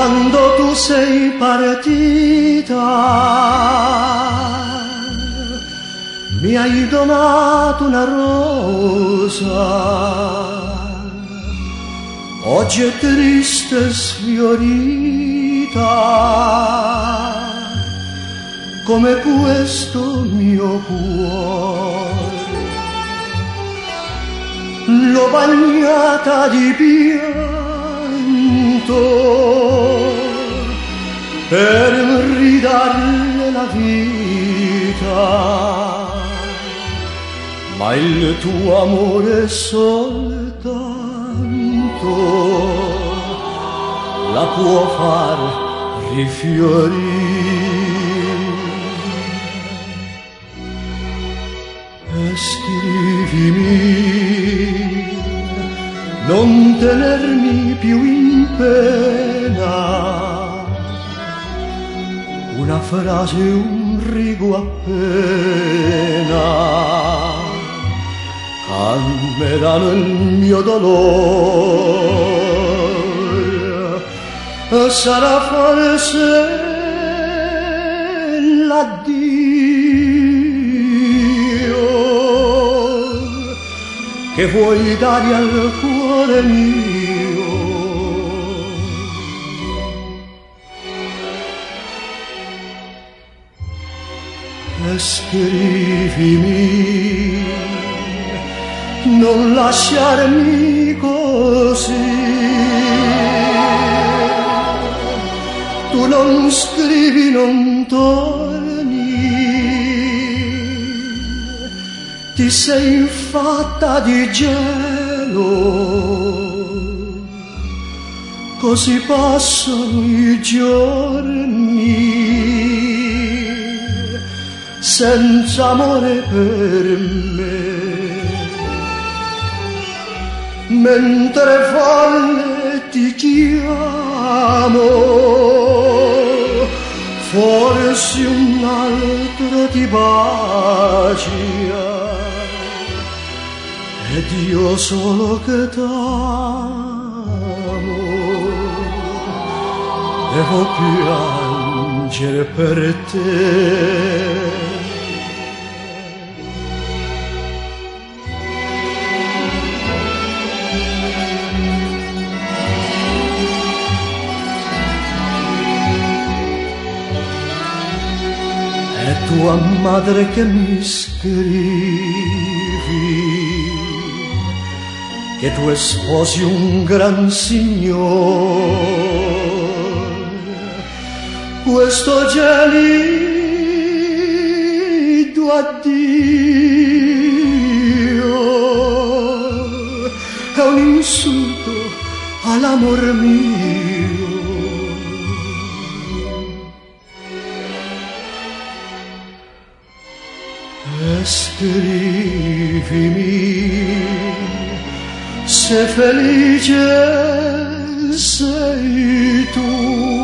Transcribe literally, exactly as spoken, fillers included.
quando tu sei partita mi hai donato una rosa, oggi è triste e sfiorita come questo mio cuore. L'ho bagnata di pianto per ridarle la vita, ma il tuo amore soltanto la può far rifiorire. E scrivimi, non tenermi più in pena, una frase, un rigo appena calmeranno il mio dolore. Sarà forse l'addio che vuoi dare al cuore mio. E scrivimi, non lasciarmi così. Tu non scrivi, non torni, ti sei fatta di gelo, così passano i giorni senza amore per me. Mentre folle ti chiamo, forse un altro ti bacia, ed io solo che t'amo devo piangere per te. È tua madre che mi scrivi che tu sposi un gran signore. Questo gelido addio è un insulto all'amor mio. E scrivimi se felice sei tu.